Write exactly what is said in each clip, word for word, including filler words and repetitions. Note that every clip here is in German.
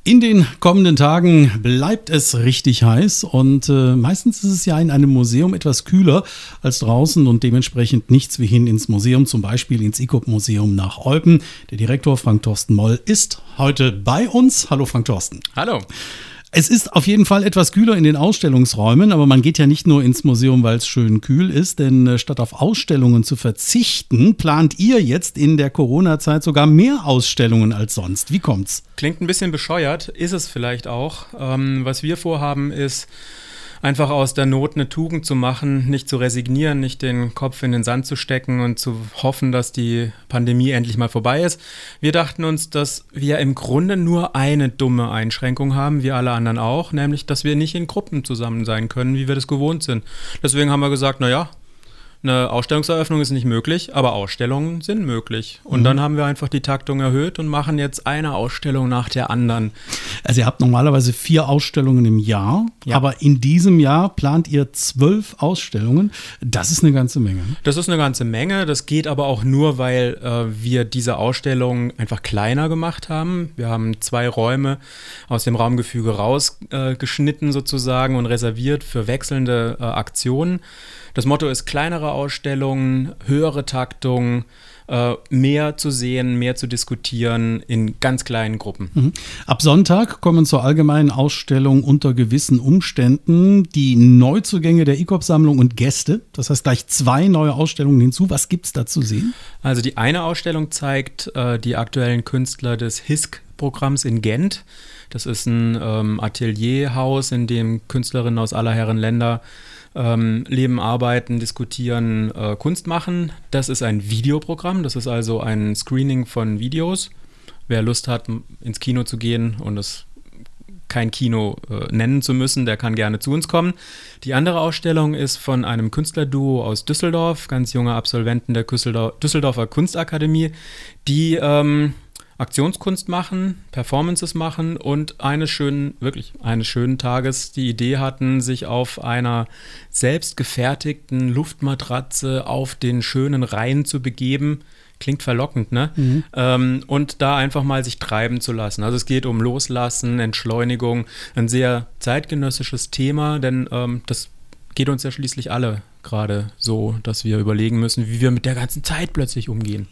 In den kommenden Tagen bleibt es richtig heiß und äh, meistens ist es ja in einem Museum etwas kühler als draußen und dementsprechend nichts wie hin ins Museum, zum Beispiel ins I K O B-Museum nach Eupen. Der Direktor Frank Thorsten Moll ist heute bei uns. Hallo Frank Thorsten. Hallo. Es ist auf jeden Fall etwas kühler in den Ausstellungsräumen, aber man geht ja nicht nur ins Museum, weil es schön kühl ist, denn statt auf Ausstellungen zu verzichten, plant ihr jetzt in der Corona-Zeit sogar mehr Ausstellungen als sonst. Wie kommt's? Klingt ein bisschen bescheuert, ist es vielleicht auch. Ähm, was wir vorhaben ist, einfach aus der Not eine Tugend zu machen, nicht zu resignieren, nicht den Kopf in den Sand zu stecken und zu hoffen, dass die Pandemie endlich mal vorbei ist. Wir dachten uns, dass wir im Grunde nur eine dumme Einschränkung haben, wie alle anderen auch, nämlich, dass wir nicht in Gruppen zusammen sein können, wie wir das gewohnt sind. Deswegen haben wir gesagt, naja, eine Ausstellungseröffnung ist nicht möglich, aber Ausstellungen sind möglich. Und mhm. dann haben wir einfach die Taktung erhöht und machen jetzt eine Ausstellung nach der anderen. Also ihr habt normalerweise vier Ausstellungen im Jahr, ja. aber in diesem Jahr plant ihr zwölf Ausstellungen. Das ist eine ganze Menge. Das ist eine ganze Menge. Das geht aber auch nur, weil äh, wir diese Ausstellung einfach kleiner gemacht haben. Wir haben zwei Räume aus dem Raumgefüge rausgeschnitten äh, sozusagen und reserviert für wechselnde äh, Aktionen. Das Motto ist kleinere Ausstellungen, höhere Taktung, äh, mehr zu sehen, mehr zu diskutieren in ganz kleinen Gruppen. Mhm. Ab Sonntag kommen zur allgemeinen Ausstellung unter gewissen Umständen die Neuzugänge der I K O B-Sammlung und Gäste. Das heißt gleich zwei neue Ausstellungen hinzu. Was gibt es da zu sehen? Also die eine Ausstellung zeigt äh, die aktuellen Künstler des H I S K-Programms in Gent. Das ist ein ähm, Atelierhaus, in dem Künstlerinnen aus aller Herren Länder Ähm, leben, arbeiten, diskutieren, äh, Kunst machen. Das ist ein Videoprogramm, das ist also ein Screening von Videos. Wer Lust hat, ins Kino zu gehen und es kein Kino äh, nennen zu müssen, der kann gerne zu uns kommen. Die andere Ausstellung ist von einem Künstlerduo aus Düsseldorf, ganz junge Absolventen der Düsseldor- Düsseldorfer Kunstakademie, die ähm, Aktionskunst machen, Performances machen und eines schönen, wirklich eines schönen Tages die Idee hatten, sich auf einer selbst gefertigten Luftmatratze auf den schönen Rhein zu begeben. Klingt verlockend, ne? Mhm. Ähm, und da einfach mal sich treiben zu lassen. Also es geht um Loslassen, Entschleunigung, ein sehr zeitgenössisches Thema, denn ähm, das geht uns ja schließlich alle gerade so, dass wir überlegen müssen, wie wir mit der ganzen Zeit plötzlich umgehen.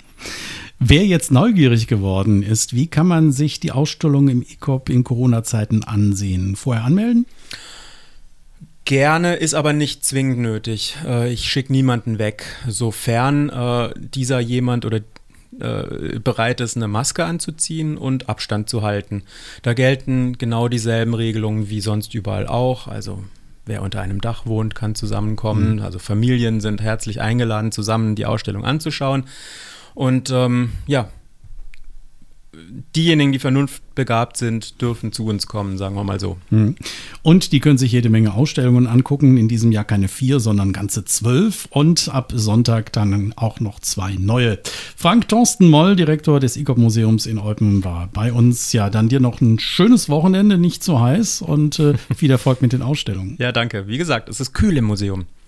Wer jetzt neugierig geworden ist, wie kann man sich die Ausstellung im I K O B in Corona-Zeiten ansehen? Vorher anmelden? Gerne, ist aber nicht zwingend nötig. Ich schicke niemanden weg, sofern äh, dieser jemand oder äh, bereit ist, eine Maske anzuziehen und Abstand zu halten. Da gelten genau dieselben Regelungen wie sonst überall auch. Also wer unter einem Dach wohnt, kann zusammenkommen. Mhm. Also Familien sind herzlich eingeladen, zusammen die Ausstellung anzuschauen. Und ähm, ja, diejenigen, die vernunftbegabt sind, dürfen zu uns kommen, sagen wir mal so. Und die können sich jede Menge Ausstellungen angucken. In diesem Jahr keine vier, sondern ganze zwölf. Und ab Sonntag dann auch noch zwei neue. Frank Thorsten Moll, Direktor des I K O B-Museums in Eupen, war bei uns. Ja, dann dir noch ein schönes Wochenende, nicht zu heiß und äh, viel Erfolg mit den Ausstellungen. Ja, danke. Wie gesagt, es ist kühl im Museum.